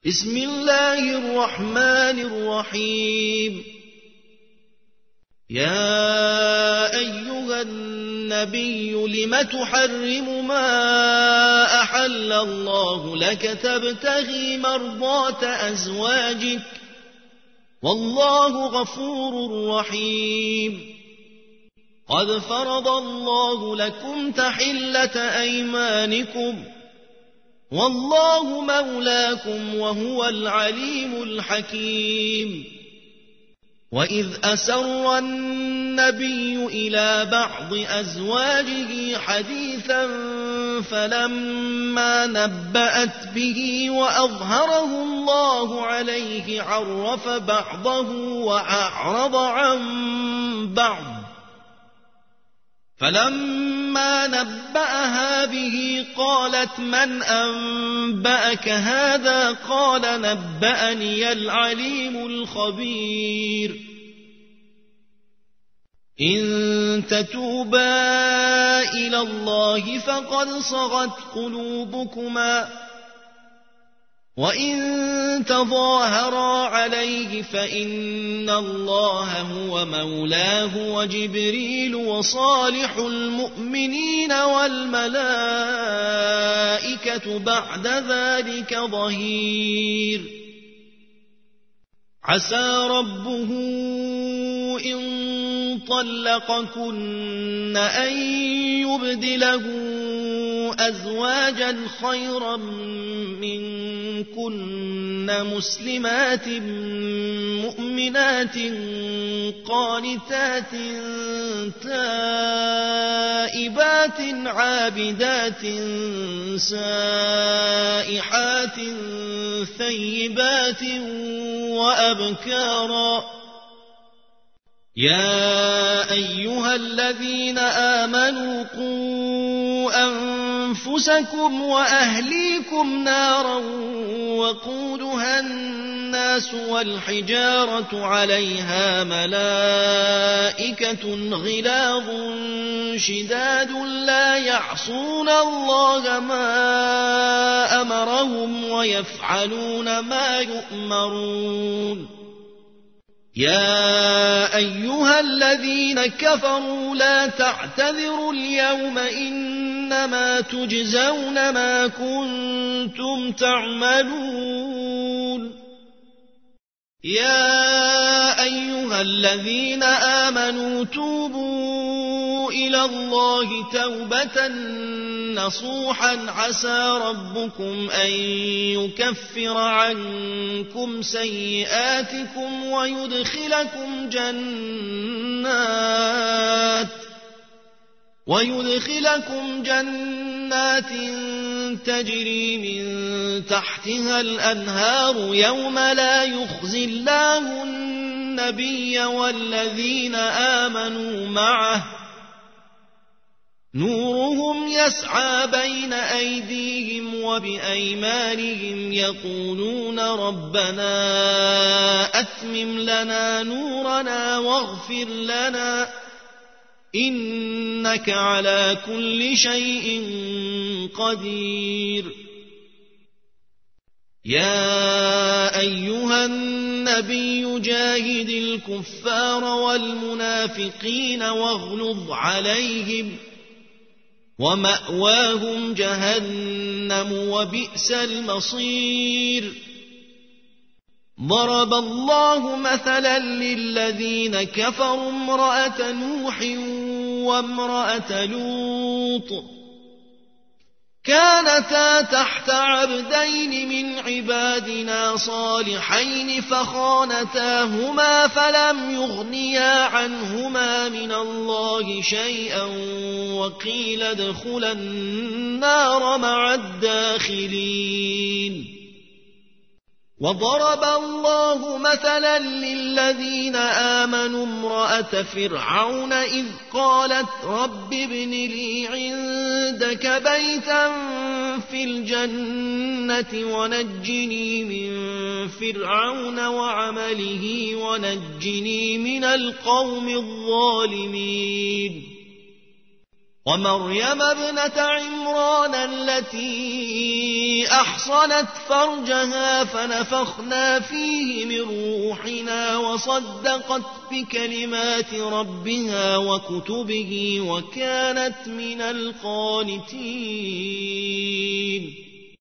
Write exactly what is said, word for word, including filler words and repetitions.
بسم الله الرحمن الرحيم. يا أيها النبي لم تحرم ما أحل الله لك تبتغي مرضات أزواجك والله غفور رحيم. قد فرض الله لكم تحلة أيمانكم والله مولاكم وهو العليم الحكيم. وإذ أسر النبي إلى بعض أزواجه حديثا فلما نبأت به وأظهره الله عليه عرف بعضه وأعرض عن بعض، فلما نبأها به قالت من أنبأك هذا؟ قال نبأني العليم الخبير. إن تتوبا إلى الله فقد صغت قلوبكما، وإن تظاهرا عليه فإن الله هو مولاه وجبريل وصالح المؤمنين والملائكة بعد ذلك ظهير. عسى ربه إن طلقكن أن يبدله أزواجا خيرا منكن مسلمات مؤمنات قانتات تائبات عابدات سائحات ثيبات وأبكارا. يا أيها الذين آمنوا قوا أنفسكم وأهليكم نارا وقودها الناس والحجارة عليها ملائكة غلاظ شداد لا يعصون الله ما أمرهم ويفعلون ما يؤمرون. يا أيها الذين كفروا لا تعتذروا اليوم إنما تجزون ما كنتم تعملون. يا أيها الذين آمنوا توبوا إلى الله توبة نصوحا عسى ربكم أن يكفر عنكم سيئاتكم ويدخلكم جنات ويدخلكم جنات تجري من تحتها الأنهار يوم لا يخزي الله النبي والذين آمنوا معه نورهم يسعى بين أيديهم وبأيمانهم يقولون ربنا أتمم لنا نورنا واغفر لنا إنك على كل شيء قدير. يا أيها النبي جاهد الكفار والمنافقين واغلظ عليهم ومأواهم جهنم وبئس المصير. ضرب الله مثلا للذين كفروا امرأة نوح وامرأة لوط كانتا تحت عبدين من عبادنا صالحين فخانتاهما فلم يغنيا عنهما من الله شيئا وقيل ادخلا النار مع الداخلين. وضرب الله مثلا للذين آمنوا امرأة فرعون إذ قالت رب ابن لي عندك بيتا في الجنة ونجني من فرعون وعمله ونجني من القوم الظالمين. ومريم ابنة عمران التي أحصنت فرجها فنفخنا فيه من روحنا وصدقت بكلمات ربها وكتبه وكانت من القانتين